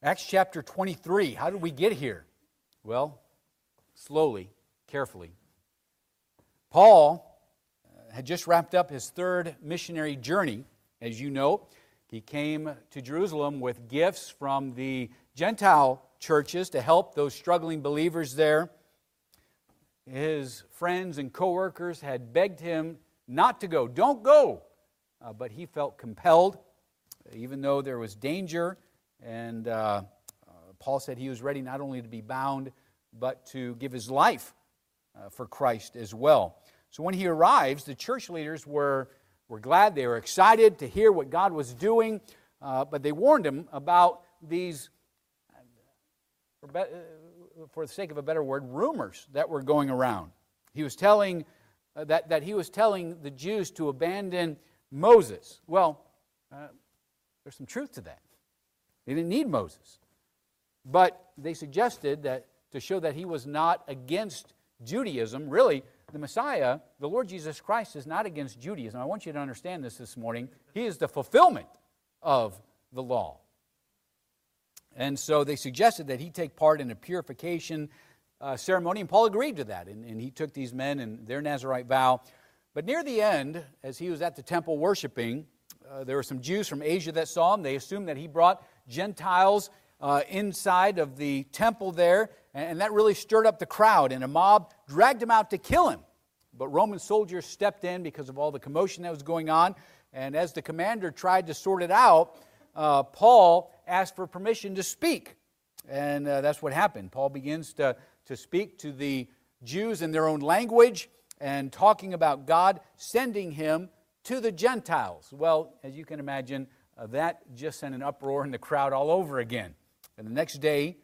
Acts chapter 23. How did we get here? Well, slowly, carefully. Paul had just wrapped up his third missionary journey. As you know, he came to Jerusalem with gifts from the Gentile churches to help those struggling believers there. His friends and co-workers had begged him not to go. Don't go! But he felt compelled, even though there was danger. And Paul said he was ready not only to be bound, but to give his life for Christ as well. So when he arrives, the church leaders were glad. They were excited to hear what God was doing. But they warned him about these, for the sake of a better word, rumors that were going around. He was telling that he was telling the Jews to abandon Moses. Well, there's some truth to that. They didn't need Moses. But they suggested that to show that he was not against Judaism, really, the Messiah, the Lord Jesus Christ, is not against Judaism. I want you to understand this morning. He is the fulfillment of the law. And so they suggested that he take part in a purification ceremony, and Paul agreed to that. And he took these men and their Nazirite vow. But near the end, as he was at the temple worshiping, there were some Jews from Asia that saw him. They assumed that he brought Gentiles inside of the temple there, and that really stirred up the crowd, and a mob dragged him out to kill him. But Roman soldiers stepped in because of all the commotion that was going on, and as the commander tried to sort it out, Paul asked for permission to speak, and that's what happened. Paul begins to speak to the Jews in their own language and talking about God sending him to the Gentiles. Well, as you can imagine, that just sent an uproar in the crowd all over again. And the next day,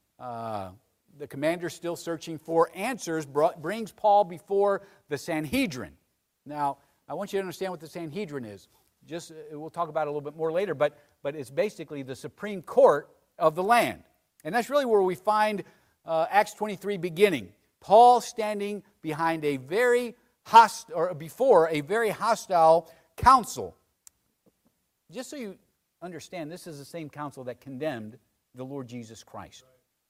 the commander, still searching for answers, brings Paul before the Sanhedrin. Now, I want you to understand what the Sanhedrin is. We'll talk about it a little bit more later, but it's basically the supreme court of the land. And that's really where we find Acts 23 beginning. Paul standing behind before a very hostile council. Just so you understand, this is the same council that condemned the Lord Jesus Christ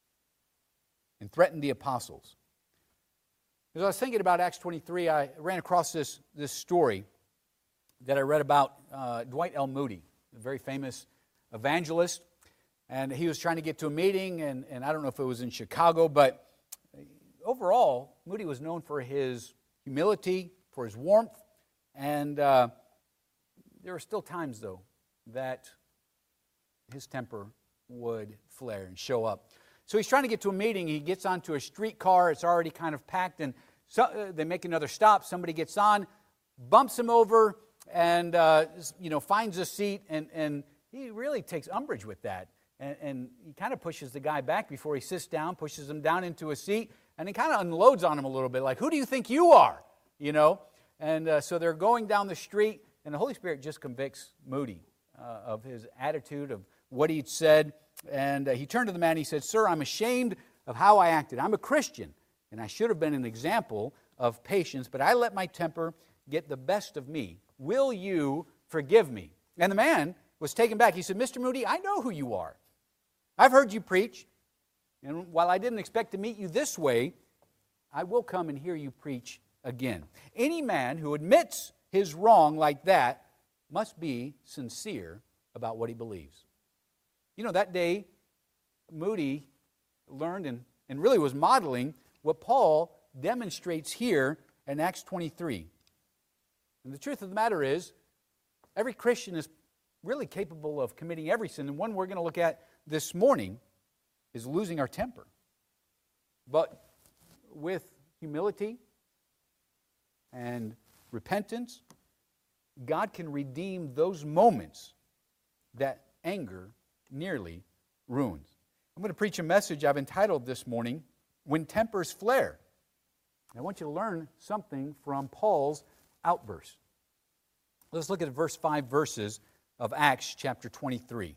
and threatened the apostles. As I was thinking about Acts 23, I ran across this story that I read about Dwight L. Moody, a very famous evangelist. And he was trying to get to a meeting, and I don't know if it was in Chicago, but overall, Moody was known for his humility, for his warmth, and there were still times, though, that his temper would flare and show up. So he's trying to get to a meeting. He gets onto a streetcar. It's already kind of packed, and they make another stop. Somebody gets on, bumps him over, and finds a seat, and he really takes umbrage with that. And he kind of pushes the guy back before he sits down, pushes him down into a seat, and he kind of unloads on him a little bit, like, who do you think you are? And so they're going down the street, and the Holy Spirit just convicts Moody of his attitude, of what he'd said. And he turned to the man and he said, "Sir, I'm ashamed of how I acted. I'm a Christian, and I should have been an example of patience, but I let my temper get the best of me. Will you forgive me?" And the man was taken back. He said, "Mr. Moody, I know who you are. I've heard you preach, and while I didn't expect to meet you this way, I will come and hear you preach again. Any man who admits his wrong like that must be sincere about what he believes." That day, Moody learned and really was modeling what Paul demonstrates here in Acts 23. And the truth of the matter is, every Christian is really capable of committing every sin, and one we're going to look at this morning is losing our temper. But with humility and repentance, God can redeem those moments that anger nearly ruins. I'm going to preach a message I've entitled this morning, "When Tempers Flare." I want you to learn something from Paul's outburst. Let's look at the first 5 verses of Acts chapter 23.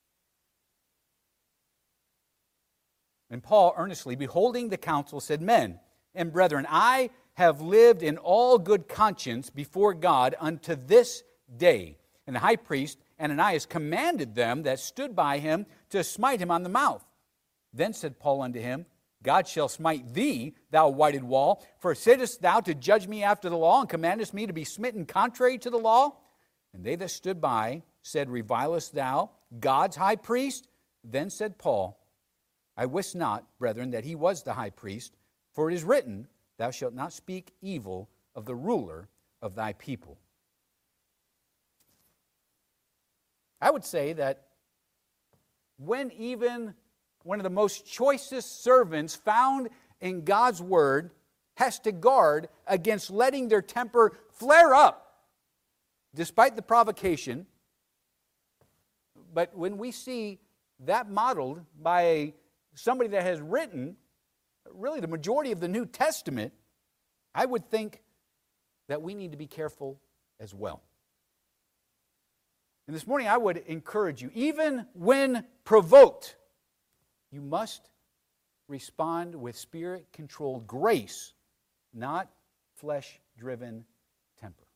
And Paul, earnestly beholding the council, said, "Men and brethren, I have lived in all good conscience before God unto this day." And the high priest Ananias commanded them that stood by him to smite him on the mouth. Then said Paul unto him, God shall smite thee, thou whited wall, for sittest thou to judge me after the law, and commandest me to be smitten contrary to the law? And they that stood by said, Revilest thou God's high priest? Then said Paul, I wist not, brethren, that he was the high priest, for it is written, Thou shalt not speak evil of the ruler of thy people. I would say that when even one of the most choicest servants found in God's word has to guard against letting their temper flare up despite the provocation, but when we see that modeled by somebody that has written really the majority of the New Testament, I would think that we need to be careful as well. And this morning I would encourage you, even when provoked, you must respond with Spirit-controlled grace, not flesh-driven temper.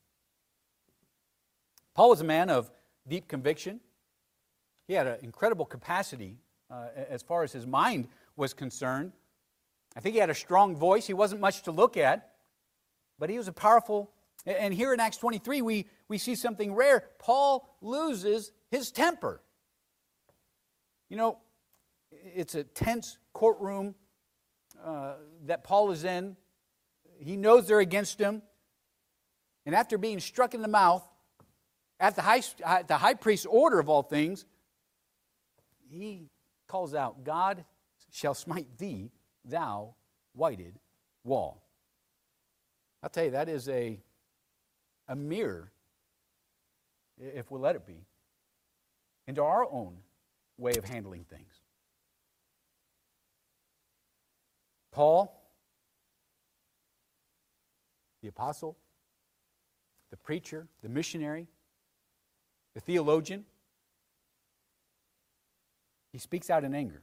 Paul was a man of deep conviction. He had an incredible capacity as far as his mind was concerned. I think he had a strong voice. He wasn't much to look at, but he was a powerful. And here in Acts 23, we see something rare. Paul loses his temper. You know, it's a tense courtroom that Paul is in. He knows they're against him. And after being struck in the mouth, at the high priest's order of all things, he calls out, God shall smite thee, thou whited wall. I'll tell you, that is a mirror, if we'll let it be, into our own way of handling things. Paul, the apostle, the preacher, the missionary, the theologian, he speaks out in anger.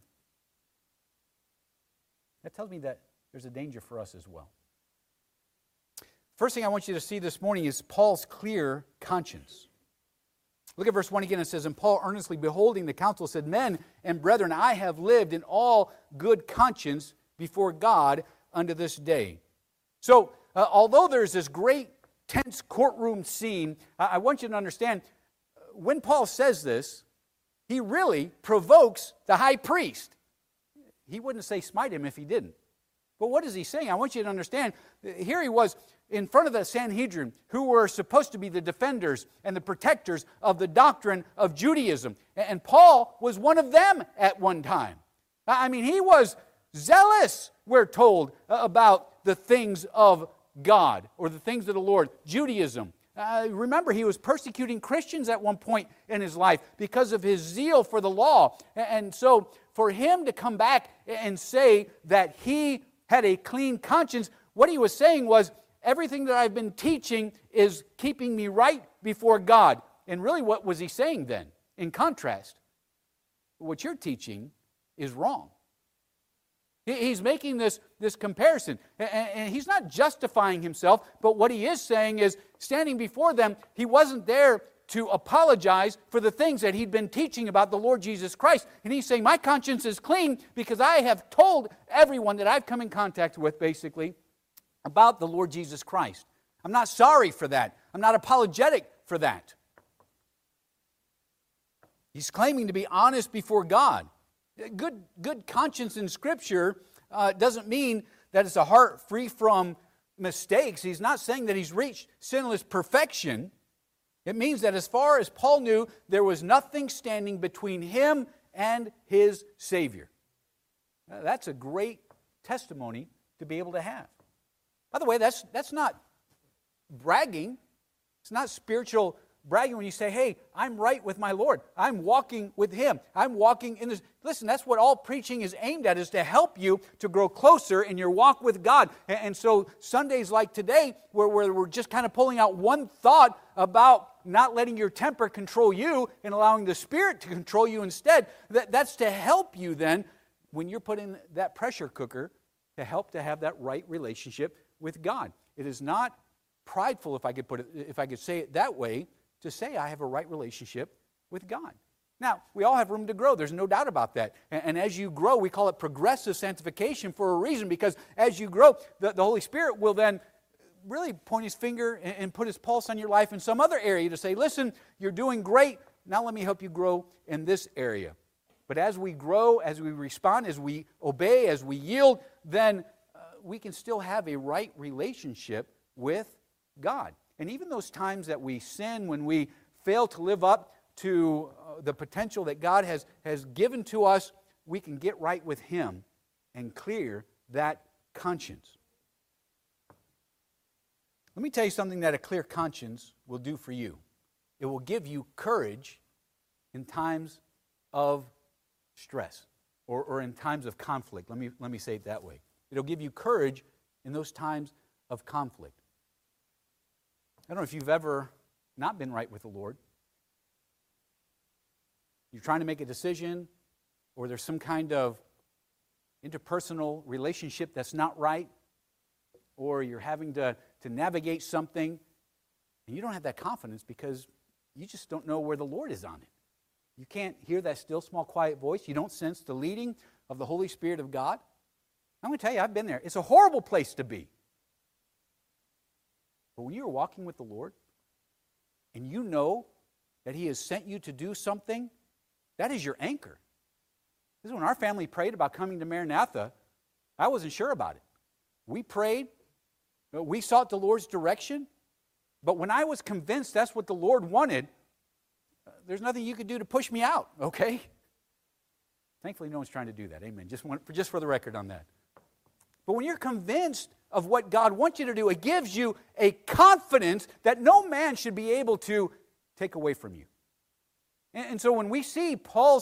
That tells me that there's a danger for us as well. First thing I want you to see this morning is Paul's clear conscience. Look at verse 1 again. It says, And Paul, earnestly beholding the council, said, Men and brethren, I have lived in all good conscience before God unto this day. So, although there's this great tense courtroom scene, I want you to understand, when Paul says this, he really provokes the high priest. He wouldn't say smite him if he didn't. But what is he saying? I want you to understand, here he was in front of the Sanhedrin, who were supposed to be the defenders and the protectors of the doctrine of Judaism. And Paul was one of them at one time. I mean, he was zealous, we're told, about the things of God or the things of the Lord, Judaism. Remember, he was persecuting Christians at one point in his life because of his zeal for the law. And so for him to come back and say that he had a clean conscience, what he was saying was, everything that I've been teaching is keeping me right before God. And really, what was he saying then? In contrast, what you're teaching is wrong. He's making this comparison. And he's not justifying himself, but what he is saying is, standing before them, he wasn't there to apologize for the things that he'd been teaching about the Lord Jesus Christ. And he's saying, my conscience is clean because I have told everyone that I've come in contact with, basically, about the Lord Jesus Christ. I'm not sorry for that. I'm not apologetic for that. He's claiming to be honest before God. Good conscience in Scripture doesn't mean that it's a heart free from mistakes. He's not saying that he's reached sinless perfection. It means that as far as Paul knew, there was nothing standing between him and his Savior. That's a great testimony to be able to have. By the way, that's not bragging. It's not spiritual bragging when you say, hey, I'm right with my Lord. I'm walking with Him. I'm walking in this. Listen, that's what all preaching is aimed at, is to help you to grow closer in your walk with God. And so Sundays like today, where we're just kind of pulling out one thought about not letting your temper control you and allowing the Spirit to control you instead, that's to help you then when you're put in that pressure cooker to help to have that right relationship with God. It is not prideful, if I could say it that way, to say I have a right relationship with God. Now, we all have room to grow. There's no doubt about that. And as you grow, we call it progressive sanctification for a reason, because as you grow, the Holy Spirit will then really point His finger and put His pulse on your life in some other area to say, listen, you're doing great. Now let me help you grow in this area. But as we grow, as we respond, as we obey, as we yield, then we can still have a right relationship with God. And even those times that we sin, when we fail to live up to the potential that God has given to us, we can get right with Him and clear that conscience. Let me tell you something that a clear conscience will do for you. It will give you courage in times of stress or in times of conflict. Let me say it that way. It'll give you courage in those times of conflict. I don't know if you've ever not been right with the Lord. You're trying to make a decision, or there's some kind of interpersonal relationship that's not right, or you're having to navigate something, and you don't have that confidence because you just don't know where the Lord is on it. You can't hear that still, small, quiet voice. You don't sense the leading of the Holy Spirit of God. I'm going to tell you, I've been there. It's a horrible place to be. But when you're walking with the Lord, and you know that He has sent you to do something, that is your anchor. This is when our family prayed about coming to Maranatha. I wasn't sure about it. We prayed. We sought the Lord's direction. But when I was convinced that's what the Lord wanted, there's nothing you could do to push me out, okay? Thankfully, no one's trying to do that. Amen. Just for the record on that. But when you're convinced of what God wants you to do, it gives you a confidence that no man should be able to take away from you. And so when we see Paul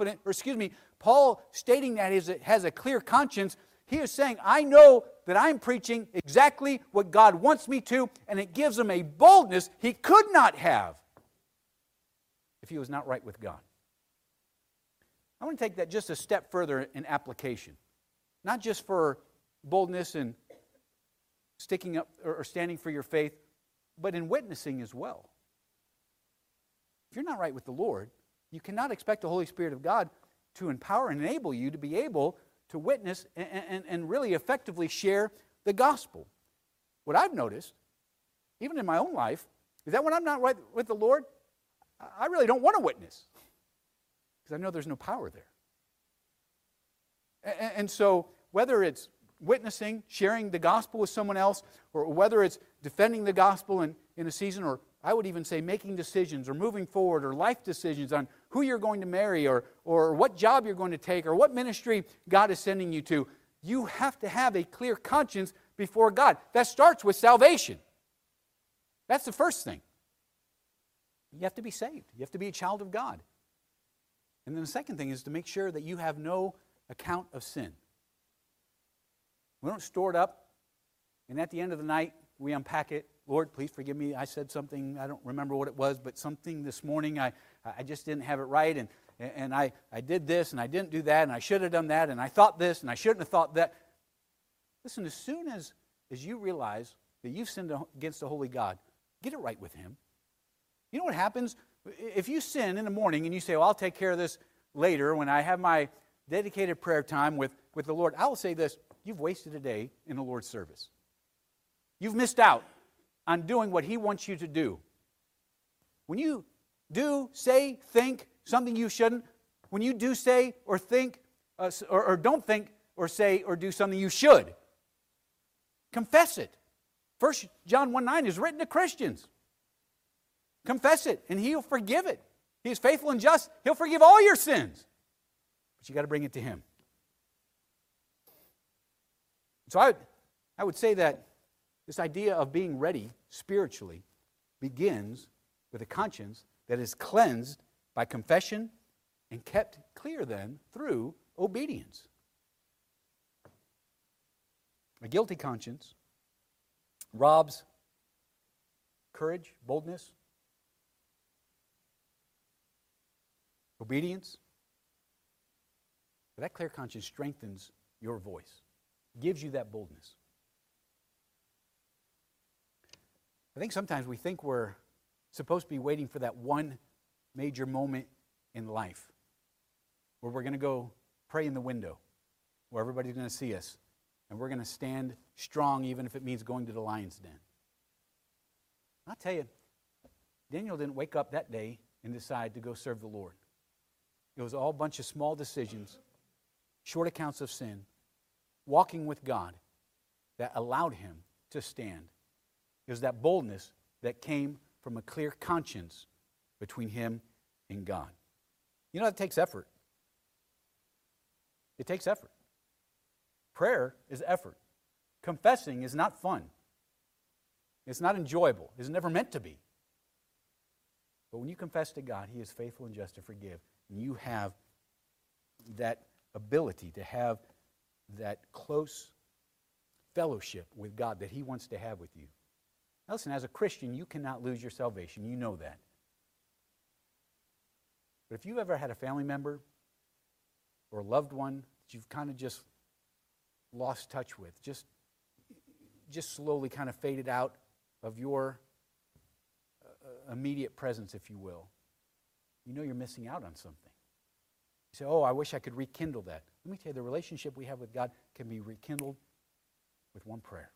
stating that he has a clear conscience, he is saying, I know that I'm preaching exactly what God wants me to, and it gives him a boldness he could not have if he was not right with God. I want to take that just a step further in application. Not just for boldness and sticking up or standing for your faith, but in witnessing as well. If you're not right with the Lord, you cannot expect the Holy Spirit of God to empower and enable you to be able to witness and really effectively share the gospel. What I've noticed, even in my own life, is that when I'm not right with the Lord, I really don't want to witness because I know there's no power there. And so whether it's witnessing, sharing the gospel with someone else, or whether it's defending the gospel in a season, or I would even say making decisions or moving forward or life decisions on who you're going to marry or what job you're going to take or what ministry God is sending you to, you have to have a clear conscience before God. That starts with salvation. That's the first thing. You have to be saved. You have to be a child of God. And then the second thing is to make sure that you have no account of sin. We don't store it up, and at the end of the night, we unpack it. Lord, please forgive me. I said something, I don't remember what it was, but something this morning, I just didn't have it right, and I did this, and I didn't do that, and I should have done that, and I thought this, and I shouldn't have thought that. Listen, as soon as you realize that you've sinned against the holy God, get it right with Him. You know what happens? If you sin in the morning and you say, well, I'll take care of this later when I have my dedicated prayer time with the Lord, I will say this, you've wasted a day in the Lord's service. You've missed out on doing what He wants you to do. When you do, say, think something you shouldn't, when you do say or think or don't think or say or do something you should, confess it. 1 John 1:9 is written to Christians. Confess it, and He'll forgive it. He is faithful and just. He'll forgive all your sins. But you got to bring it to Him. So I would say that this idea of being ready spiritually begins with a conscience that is cleansed by confession and kept clear then through obedience. A guilty conscience robs courage, boldness, obedience. But that clear conscience strengthens your voice, gives you that boldness. I think sometimes we think we're supposed to be waiting for that one major moment in life where we're going to go pray in the window, where everybody's going to see us, and we're going to stand strong even if it means going to the lion's den. I'll tell you, Daniel didn't wake up that day and decide to go serve the Lord. It was all a bunch of small decisions, short accounts of sin, walking with God that allowed him to stand. It was that boldness that came from a clear conscience between him and God. You know, it takes effort. It takes effort. Prayer is effort. Confessing is not fun. It's not enjoyable. It's never meant to be. But when you confess to God, He is faithful and just to forgive. And you have that ability to have that close fellowship with God that He wants to have with you. Now listen, as a Christian, you cannot lose your salvation. You know that. But if you've ever had a family member or a loved one that you've kind of just lost touch with, just slowly kind of faded out of your immediate presence, if you will, you know you're missing out on something. You say, oh, I wish I could rekindle that. Let me tell you, the relationship we have with God can be rekindled with one prayer.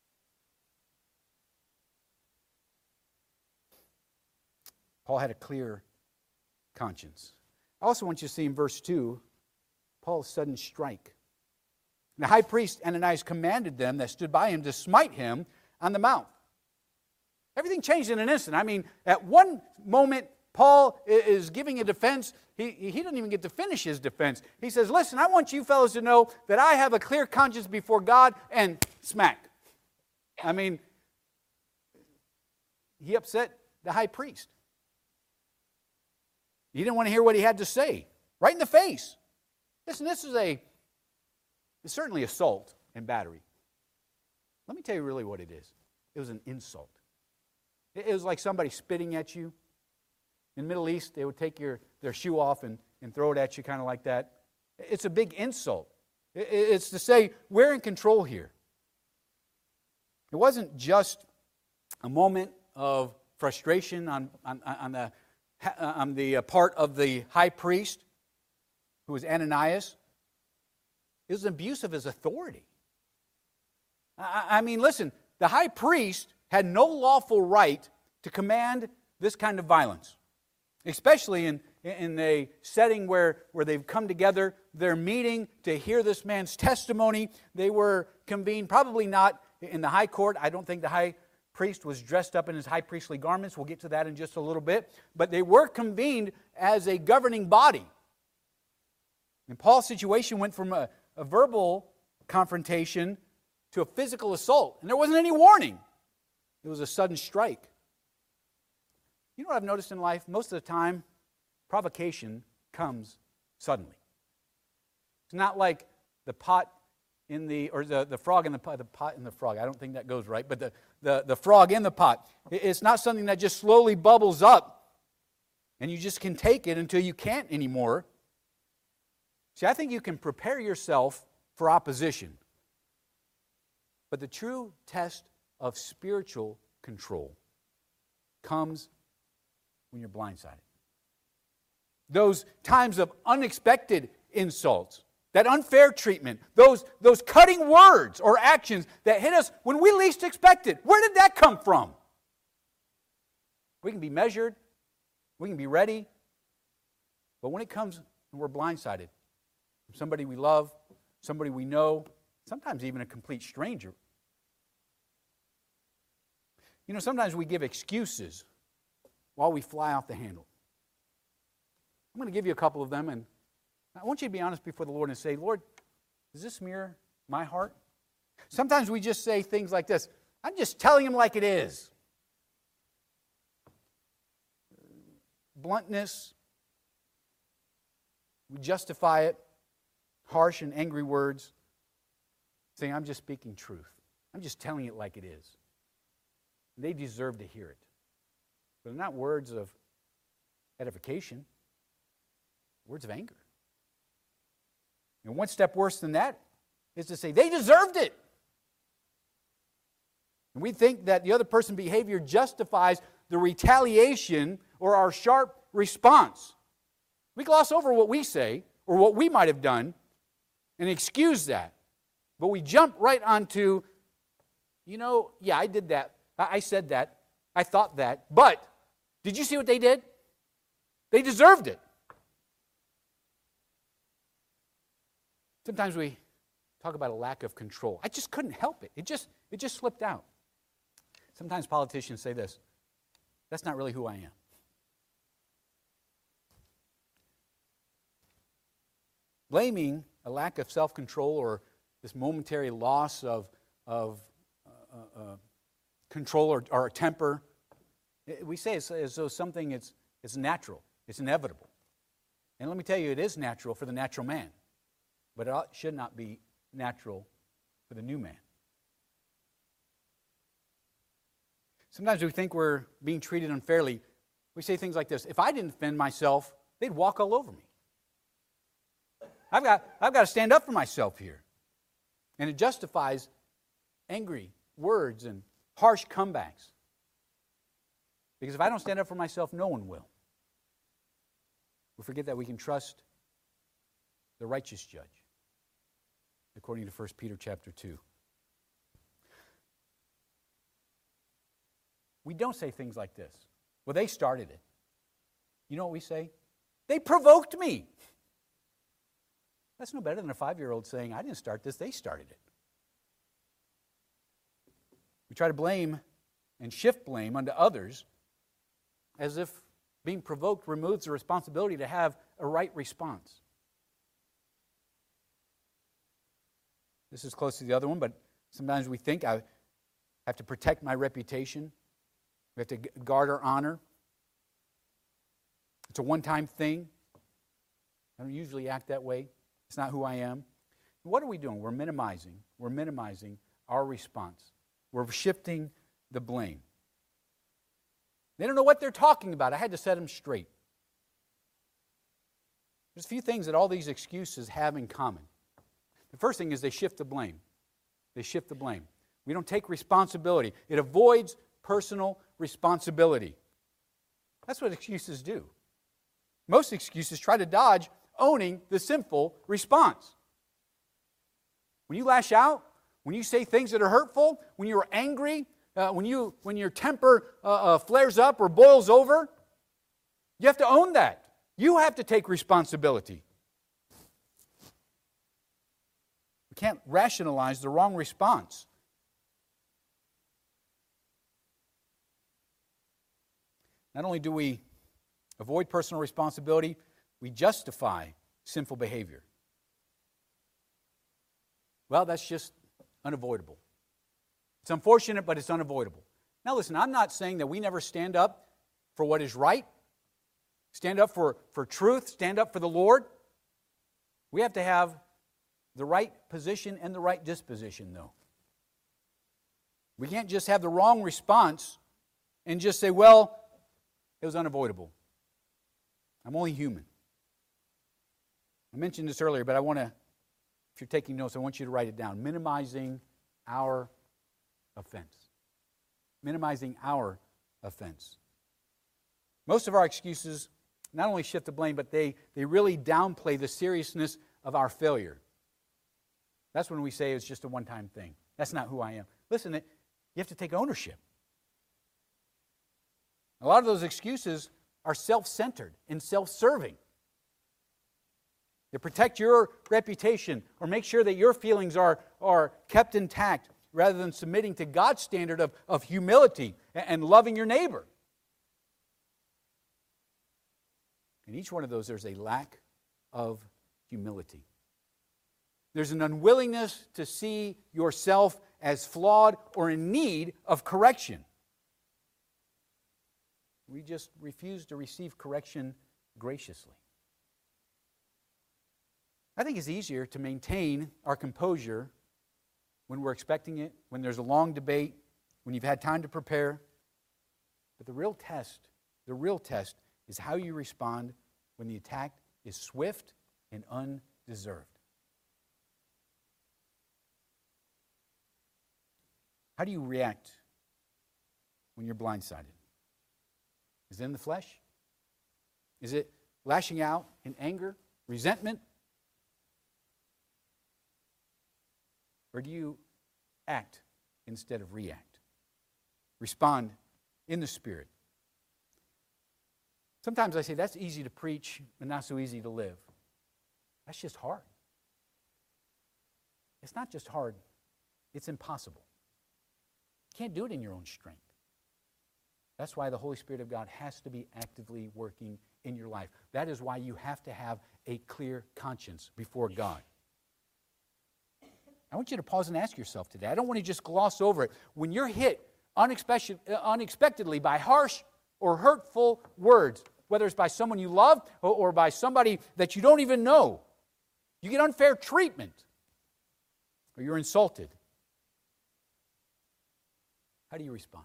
Paul had a clear conscience. I also want you to see in verse 2, Paul's sudden strike. The high priest Ananias commanded them that stood by him to smite him on the mouth. Everything changed in an instant. I mean, at one moment, Paul is giving a defense. He doesn't even get to finish his defense. He says, listen, I want you fellows to know that I have a clear conscience before God, and smack. I mean, he upset the high priest. He didn't want to hear what he had to say. Right in the face. Listen, this is it's certainly assault and battery. Let me tell you really what it is. It was an insult. It was like somebody spitting at you. In the Middle East, they would take their shoe off and throw it at you kind of like that. It's a big insult. It's to say, we're in control here. It wasn't just a moment of frustration on the part of the high priest, who was Ananias. It was an abuse of his authority. I mean, listen, the high priest had no lawful right to command this kind of violence, especially in a setting where they've come together, they're meeting to hear this man's testimony. They were convened, probably not in the high court. I don't think the high priest was dressed up in his high priestly garments. We'll get to that in just a little bit. But they were convened as a governing body. And Paul's situation went from a verbal confrontation to a physical assault. And there wasn't any warning. It was a sudden strike. You know what I've noticed in life? Most of the time, provocation comes suddenly. It's not like the pot in the frog in the pot in the frog. I don't think that goes right, but the frog in the pot. It's not something that just slowly bubbles up and you just can take it until you can't anymore. See, I think you can prepare yourself for opposition. But the true test of spiritual control comes when you're blindsided. Those times of unexpected insults, that unfair treatment, those cutting words or actions that hit us when we least expect it. Where did that come from? We can be measured, we can be ready, but when it comes and we're blindsided, somebody we love, somebody we know, sometimes even a complete stranger. You know, sometimes we give excuses while we fly off the handle. I'm going to give you a couple of them, and I want you to be honest before the Lord and say, Lord, does this mirror my heart? Sometimes we just say things like this, I'm just telling him like it is. Bluntness, we justify it, harsh and angry words, saying, I'm just speaking truth. I'm just telling it like it is. They deserve to hear it. But they're not words of edification, words of anger. And one step worse than that is to say, they deserved it. And we think that the other person's behavior justifies the retaliation or our sharp response. We gloss over what we say or what we might have done and excuse that. But we jump right onto, yeah, I did that. I said that. I thought that. But did you see what they did? They deserved it. Sometimes we talk about a lack of control. I just couldn't help it. It just slipped out. Sometimes politicians say this, that's not really who I am. Blaming a lack of self-control or this momentary loss of control or temper, we say it's as though something it's natural, it's inevitable. And let me tell you, it is natural for the natural man, but it should not be natural for the new man. Sometimes we think we're being treated unfairly. We say things like this, if I didn't defend myself, they'd walk all over me. I've got to stand up for myself here. And it justifies angry words and harsh comebacks. Because if I don't stand up for myself, no one will. We forget that we can trust the righteous judge, according to 1 Peter chapter 2. We don't say things like this. Well, they started it. You know what we say? They provoked me. That's no better than a 5-year-old saying, I didn't start this, they started it. We try to blame and shift blame onto others as if being provoked removes the responsibility to have a right response. This is close to the other one, but sometimes we think I have to protect my reputation. We have to guard our honor. It's a one-time thing. I don't usually act that way. It's not who I am. What are we doing? We're minimizing our response. We're shifting the blame. They don't know what they're talking about. I had to set them straight. There's a few things that all these excuses have in common. The first thing is they shift the blame. They shift the blame. We don't take responsibility. It avoids personal responsibility. That's what excuses do. Most excuses try to dodge owning the sinful response. When you lash out, when you say things that are hurtful, when you're angry, when your temper flares up or boils over, you have to own that. You have to take responsibility. We can't rationalize the wrong response. Not only do we avoid personal responsibility, we justify sinful behavior. Well, that's just unavoidable. It's unfortunate, but it's unavoidable. Now listen, I'm not saying that we never stand up for what is right, stand up for truth, stand up for the Lord. We have to have the right position and the right disposition, though. We can't just have the wrong response and just say, well, it was unavoidable. I'm only human. I mentioned this earlier, but I want to, if you're taking notes, I want you to write it down. Minimizing our offense. Minimizing our offense. Most of our excuses not only shift the blame, but they really downplay the seriousness of our failure. That's when we say it's just a one-time thing. That's not who I am. Listen, you have to take ownership. A lot of those excuses are self-centered and self-serving. To protect your reputation or make sure that your feelings are kept intact rather than submitting to God's standard of humility and loving your neighbor. In each one of those, there's a lack of humility. There's an unwillingness to see yourself as flawed or in need of correction. We just refuse to receive correction graciously. I think it's easier to maintain our composure when we're expecting it, when there's a long debate, when you've had time to prepare. But the real test is how you respond when the attack is swift and undeserved. How do you react when you're blindsided? Is it in the flesh? Is it lashing out in anger, resentment? Or do you act instead of react? Respond in the Spirit. Sometimes I say that's easy to preach and not so easy to live. That's just hard. It's not just hard, it's impossible. You can't do it in your own strength. That's why the Holy Spirit of God has to be actively working in your life. That is why you have to have a clear conscience before God. I want you to pause and ask yourself today. I don't want to just gloss over it. When you're hit unexpectedly by harsh or hurtful words, whether it's by someone you love or by somebody that you don't even know, you get unfair treatment or you're insulted, how do you respond?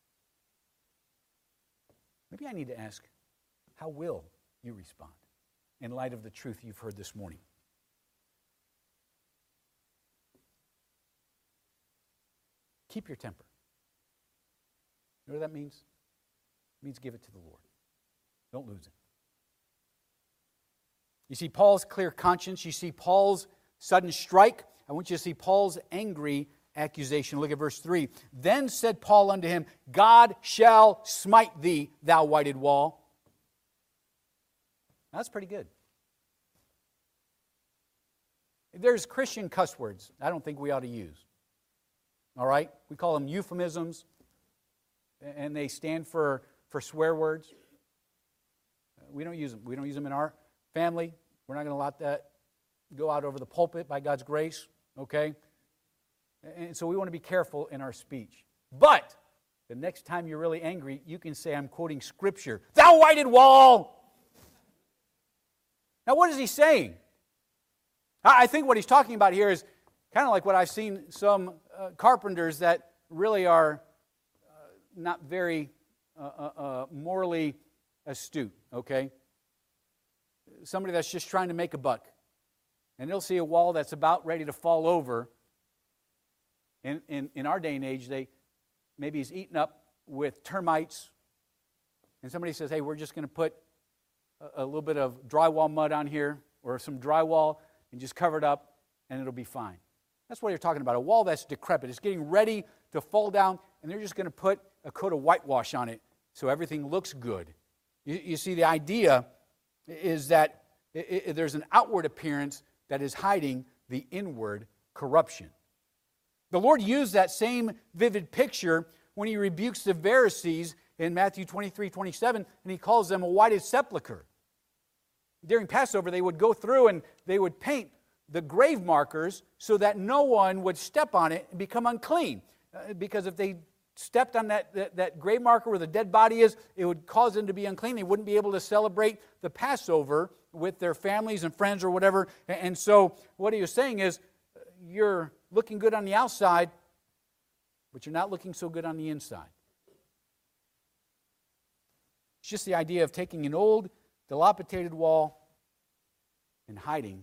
Maybe I need to ask, how will you respond in light of the truth you've heard this morning? Keep your temper. You know what that means? It means give it to the Lord. Don't lose it. You see Paul's clear conscience. You see Paul's sudden strike. I want you to see Paul's angry accusation. Look at verse 3. Then said Paul unto him, God shall smite thee, thou whited wall. That's pretty good. There's Christian cuss words I don't think we ought to use. All right? We call them euphemisms, and they stand for swear words. We don't use them. We don't use them in our family. We're not going to let that go out over the pulpit by God's grace, okay? And so we want to be careful in our speech. But the next time you're really angry, you can say, I'm quoting Scripture, thou whited wall! Now, what is he saying? I think what he's talking about here is kind of like what I've seen some carpenters that really are not very morally astute, okay? Somebody that's just trying to make a buck. And they'll see a wall that's about ready to fall over. In our day and age, maybe he's eaten up with termites. And somebody says, hey, we're just going to put a little bit of drywall mud on here or some drywall and just cover it up and it'll be fine. That's what you're talking about, a wall that's decrepit. It's getting ready to fall down and they're just going to put a coat of whitewash on it so everything looks good. You see, the idea is that there's an outward appearance that is hiding the inward corruption. The Lord used that same vivid picture when he rebukes the Pharisees in Matthew 23:27, and he calls them a whited sepulcher. During Passover, they would go through and they would paint the grave markers so that no one would step on it and become unclean. Because if they stepped on that grave marker where the dead body is, it would cause them to be unclean. They wouldn't be able to celebrate the Passover with their families and friends or whatever. And so what he was saying is, you're looking good on the outside, but you're not looking so good on the inside. It's just the idea of taking an old, dilapidated wall and hiding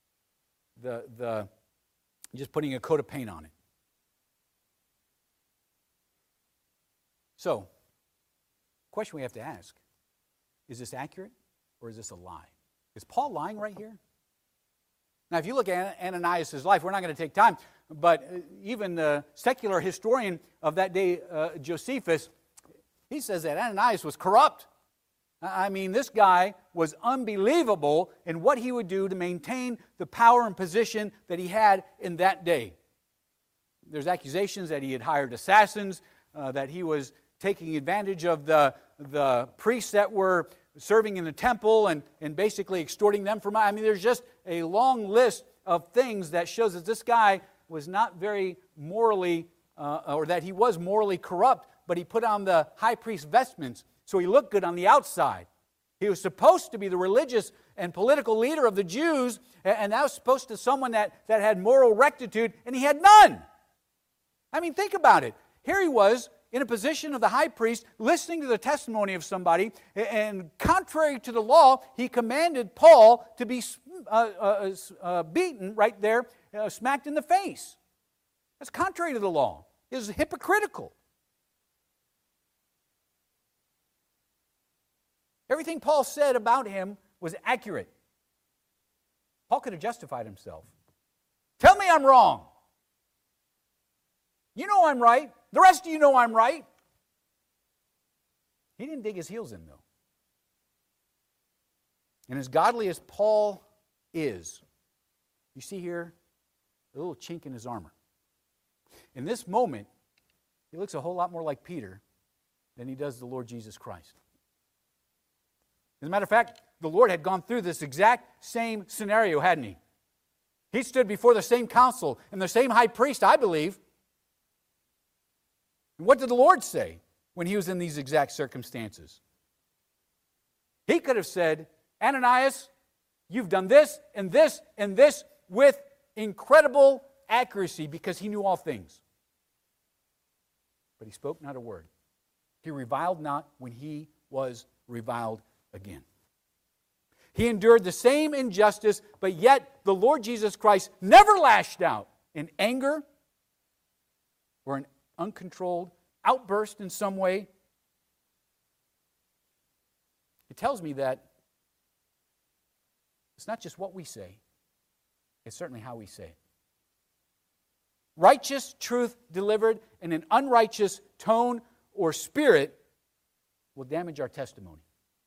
just putting a coat of paint on it. So, the question we have to ask, is this accurate or is this a lie? Is Paul lying right here? Now, if you look at Ananias' life, we're not going to take time, but even the secular historian of that day, Josephus, he says that Ananias was corrupt. I mean, this guy was unbelievable in what he would do to maintain the power and position that he had in that day. There's accusations that he had hired assassins, that he was taking advantage of the priests that were serving in the temple and basically extorting them from. I mean, there's just a long list of things that shows that this guy was not very morally, or that he was morally corrupt, but he put on the high priest vestments, so he looked good on the outside. He was supposed to be the religious and political leader of the Jews, and that was supposed to be someone that had moral rectitude, and he had none. I mean, think about it. Here he was in a position of the high priest, listening to the testimony of somebody, and contrary to the law, he commanded Paul to be beaten right there, smacked in the face. That's contrary to the law. It was hypocritical. Everything Paul said about him was accurate. Paul could have justified himself. Tell me I'm wrong. You know I'm right. The rest of you know I'm right. He didn't dig his heels in, though. And as godly as Paul is, you see here a little chink in his armor. In this moment, he looks a whole lot more like Peter than he does the Lord Jesus Christ. As a matter of fact, the Lord had gone through this exact same scenario, hadn't he? He stood before the same council and the same high priest, I believe. And what did the Lord say when he was in these exact circumstances? He could have said, Ananias, you've done this and this and this with incredible accuracy because he knew all things. But he spoke not a word. He reviled not when he was reviled again. He endured the same injustice, but yet the Lord Jesus Christ never lashed out in anger or an uncontrolled outburst in some way. It tells me that it's not just what we say, it's certainly how we say it. Righteous truth delivered in an unrighteous tone or spirit will damage our testimony.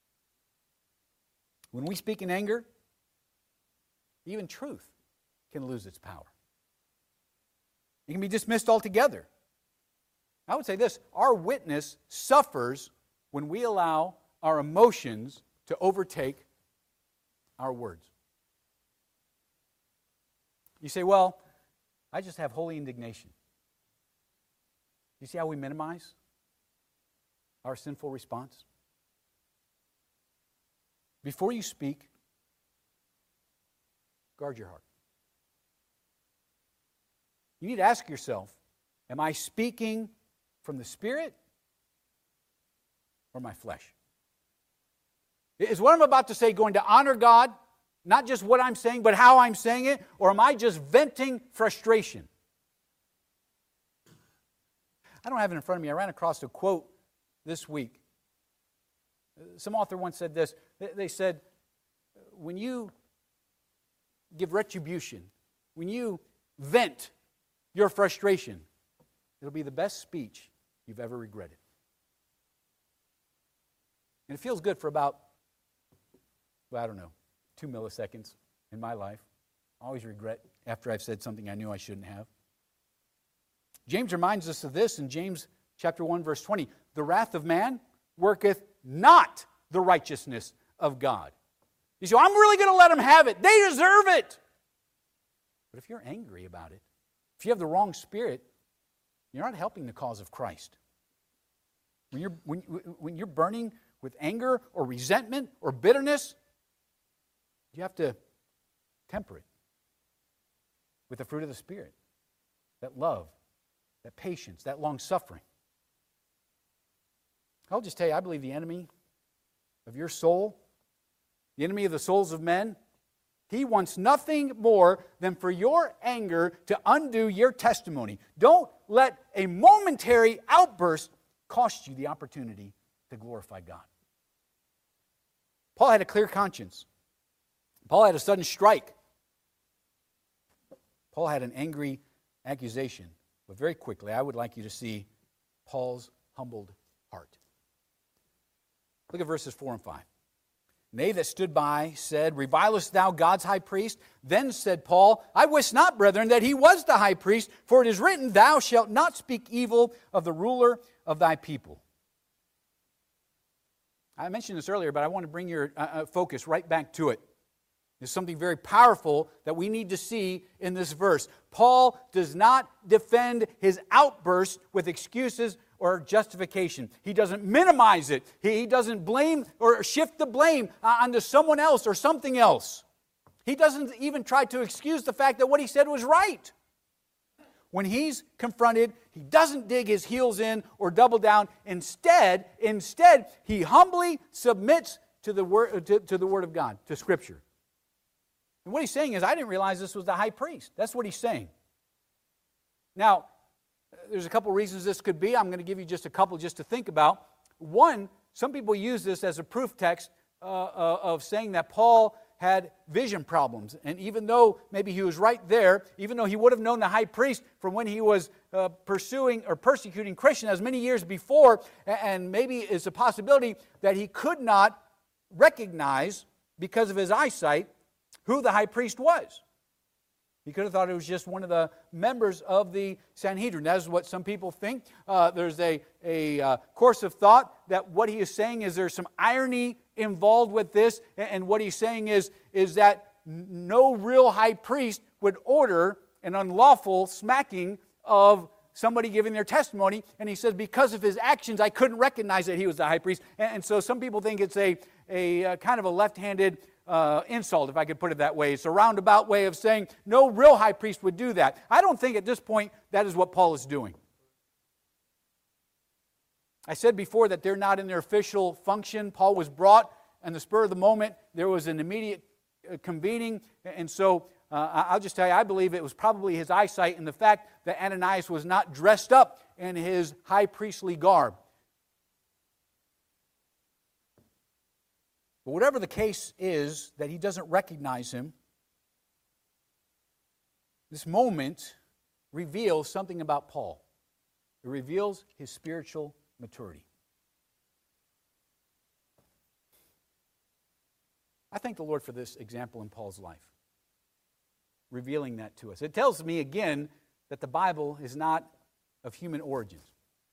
When we speak in anger, even truth can lose its power. It can be dismissed altogether. I would say this, our witness suffers when we allow our emotions to overtake our words. You say, well, I just have holy indignation. You see how we minimize our sinful response? Before you speak, guard your heart. You need to ask yourself, am I speaking from the Spirit or my flesh? Is what I'm about to say going to honor God, not just what I'm saying, but how I'm saying it, or am I just venting frustration? I don't have it in front of me. I ran across a quote this week. Some author once said this. They said, when you give retribution, when you vent your frustration, it'll be the best speech you've ever regretted. And it feels good for about, well, I don't know, 2 milliseconds in my life. I always regret after I've said something I knew I shouldn't have. James reminds us of this in James chapter 1, verse 20. The wrath of man worketh not the righteousness of God. You say, I'm really going to let them have it. They deserve it. But if you're angry about it, if you have the wrong spirit, you're not helping the cause of Christ. When you're burning with anger or resentment or bitterness, you have to temper it with the fruit of the Spirit. That love, that patience, that long-suffering. I'll just tell you, I believe the enemy of your soul, the enemy of the souls of men, he wants nothing more than for your anger to undo your testimony. Don't let a momentary outburst cost you the opportunity to glorify God. Paul had a clear conscience. Paul had a sudden strike. Paul had an angry accusation. But very quickly, I would like you to see Paul's humbled heart. Look at verses 4 and 5. And they that stood by said, Revilest thou God's high priest? Then said Paul, I wist not, brethren, that he was the high priest, for it is written, Thou shalt not speak evil of the ruler of thy people. I mentioned this earlier, but I want to bring your focus right back to it. There's something very powerful that we need to see in this verse. Paul does not defend his outburst with excuses or justification. He doesn't minimize it. He doesn't blame or shift the blame onto someone else or something else. He doesn't even try to excuse the fact that what he said was right. When he's confronted, he doesn't dig his heels in or double down. Instead, he humbly submits to the word of God, to Scripture. And what he's saying is, I didn't realize this was the high priest. That's what he's saying. Now, there's a couple reasons this could be. I'm going to give you just a couple just to think about. One, some people use this as a proof text of saying that Paul had vision problems. And even though maybe he was right there, even though he would have known the high priest from when he was pursuing or persecuting Christians as many years before, and maybe it's a possibility that he could not recognize, because of his eyesight, who the high priest was. He could have thought it was just one of the members of the Sanhedrin. That is what some people think. There's a course of thought that what he is saying is there's some irony involved with this, and what he's saying is that no real high priest would order an unlawful smacking of somebody giving their testimony, and he says because of his actions I couldn't recognize that he was the high priest. And so some people think it's a kind of a left-handed insult, if I could put it that way. It's a roundabout way of saying no real high priest would do that. I don't think at this point that is what Paul is doing. I said before that they're not in their official function. Paul was brought on the spur of the moment. There was an immediate convening, and so I'll just tell you, I believe it was probably his eyesight and the fact that Ananias was not dressed up in his high priestly garb. But whatever the case is, that he doesn't recognize him, this moment reveals something about Paul. It reveals his spiritual maturity. I thank the Lord for this example in Paul's life, revealing that to us. It tells me again that the Bible is not of human origins.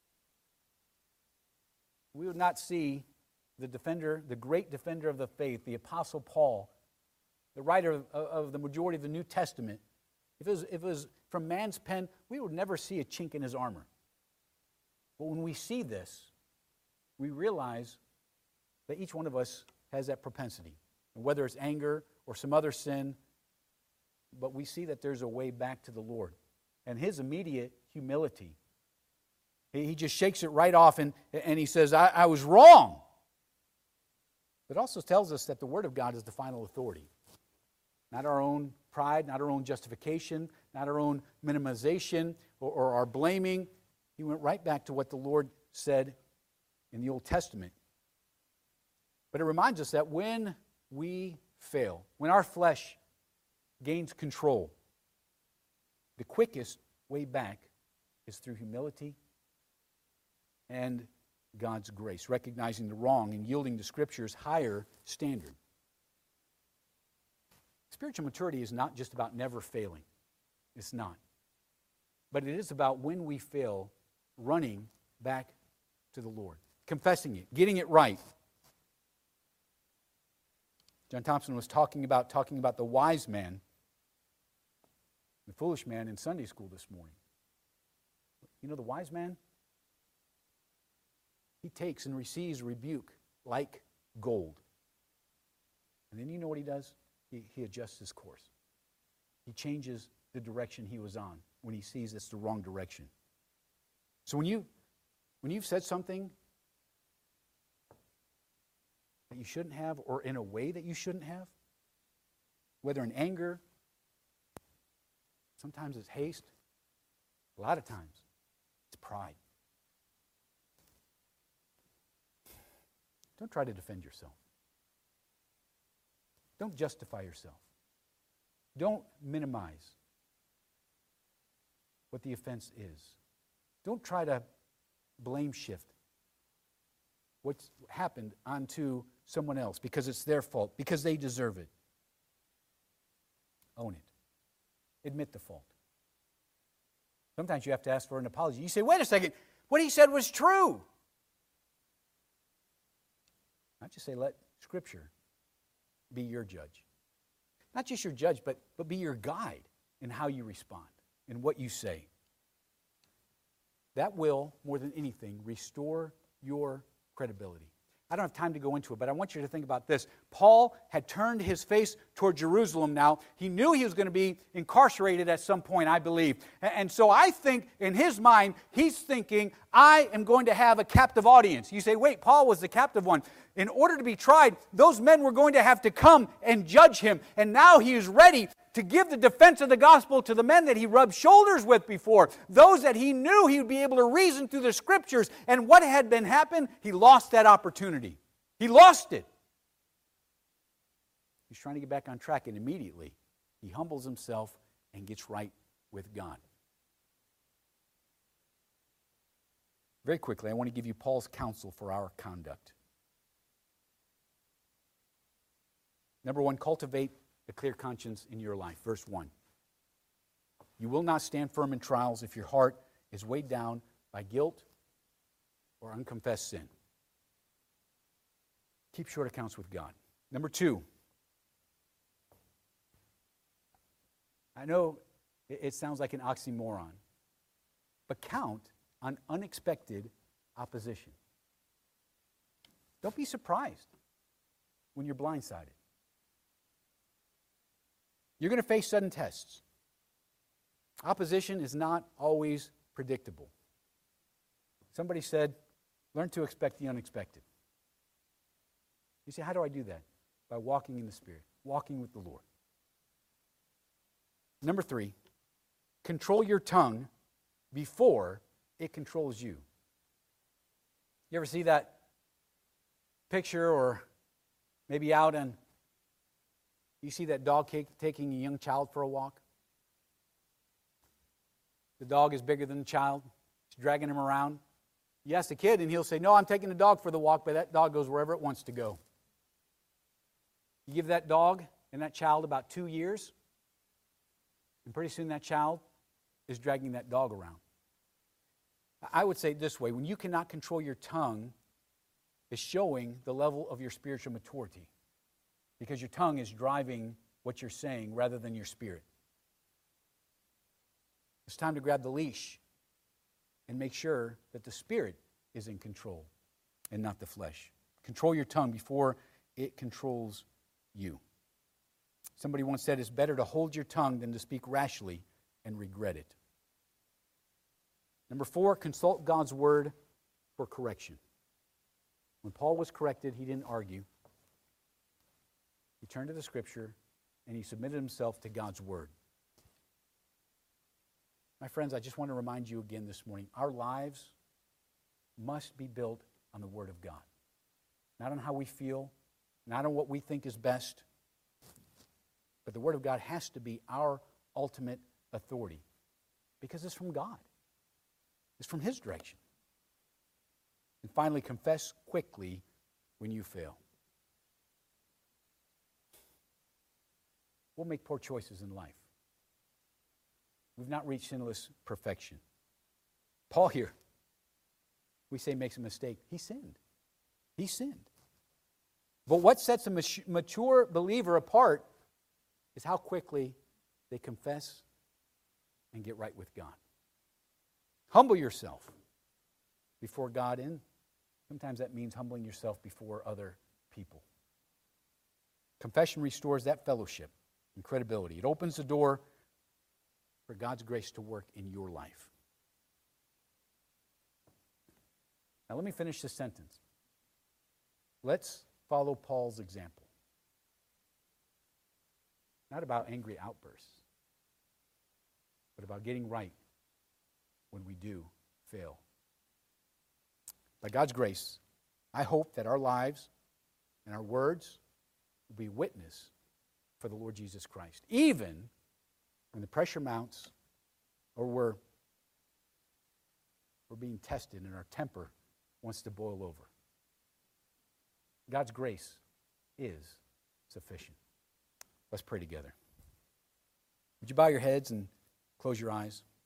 We would not see the defender, the great defender of the faith, the Apostle Paul, the writer of the majority of the New Testament. If it was from man's pen, we would never see a chink in his armor. But when we see this, we realize that each one of us has that propensity. And whether it's anger or some other sin, but we see that there's a way back to the Lord. And his immediate humility, he just shakes it right off and he says, I was wrong. But it also tells us that the Word of God is the final authority. Not our own pride, not our own justification, not our own minimization or our blaming. He went right back to what the Lord said in the Old Testament. But it reminds us that when we fail, when our flesh gains control, the quickest way back is through humility and God's grace, recognizing the wrong and yielding to Scripture's higher standard. Spiritual maturity is not just about never failing. It's not. But it is about when we fail, running back to the Lord, confessing it, getting it right. John Thompson was talking about the wise man, the foolish man in Sunday school this morning. You know, the wise man, he takes and receives rebuke like gold. And then you know what he does? He adjusts his course. He changes the direction he was on when he sees it's the wrong direction. So when you've said something that you shouldn't have, or in a way that you shouldn't have, whether in anger, sometimes it's haste, a lot of times it's pride. Don't try to defend yourself. Don't justify yourself. Don't minimize what the offense is. Don't try to blame shift what's happened onto someone else because it's their fault, because they deserve it. Own it. Admit the fault. Sometimes you have to ask for an apology. You say, wait a second, what he said was true. Not just say, let Scripture be your judge. Not just your judge, but be your guide in how you respond, in what you say. That will, more than anything, restore your credibility. I don't have time to go into it, but I want you to think about this. Paul had turned his face toward Jerusalem now. He knew he was going to be incarcerated at some point, I believe. And so I think in his mind, he's thinking, I am going to have a captive audience. You say, wait, Paul was the captive one. In order to be tried, those men were going to have to come and judge him. And now he is ready to give the defense of the gospel to the men that he rubbed shoulders with before, those that he knew he would be able to reason through the Scriptures. And what had been happened? He lost that opportunity. He lost it. He's trying to get back on track, and immediately he humbles himself and gets right with God. Very quickly, I want to give you Paul's counsel for our conduct. Number one, cultivate a clear conscience in your life. Verse 1. You will not stand firm in trials if your heart is weighed down by guilt or unconfessed sin. Keep short accounts with God. Number 2. I know it sounds like an oxymoron, but count on unexpected opposition. Don't be surprised when you're blindsided. You're going to face sudden tests. Opposition is not always predictable. Somebody said, learn to expect the unexpected. You say, how do I do that? By walking in the Spirit, walking with the Lord. Number 3, control your tongue before it controls you. You ever see that picture, or maybe out and you see that dog taking a young child for a walk? The dog is bigger than the child. It's dragging him around. You ask the kid and he'll say, no, I'm taking the dog for the walk, but that dog goes wherever it wants to go. You give that dog and that child about 2 years, and pretty soon that child is dragging that dog around. I would say it this way: when you cannot control your tongue, it's showing the level of your spiritual maturity, because your tongue is driving what you're saying rather than your spirit. It's time to grab the leash and make sure that the Spirit is in control and not the flesh. Control your tongue before it controls you. Somebody once said, it's better to hold your tongue than to speak rashly and regret it. Number 4, consult God's word for correction. When Paul was corrected, he didn't argue. He turned to the Scripture and he submitted himself to God's word. My friends, I just want to remind you again this morning, our lives must be built on the Word of God. Not on how we feel, not on what we think is best, but the Word of God has to be our ultimate authority, because it's from God. It's from His direction. And finally, confess quickly when you fail. We'll make poor choices in life. We've not reached sinless perfection. Paul here, we say makes a mistake. He sinned. He sinned. But what sets a mature believer apart is how quickly they confess and get right with God. Humble yourself before God, and sometimes that means humbling yourself before other people. Confession restores that fellowship and credibility. It opens the door for God's grace to work in your life. Now let me finish this sentence. Let's follow Paul's example. Not about angry outbursts, but about getting right when we do fail. By God's grace, I hope that our lives and our words will be witness for the Lord Jesus Christ, even when the pressure mounts, or we're being tested and our temper wants to boil over. God's grace is sufficient. Let's pray together. Would you bow your heads and close your eyes?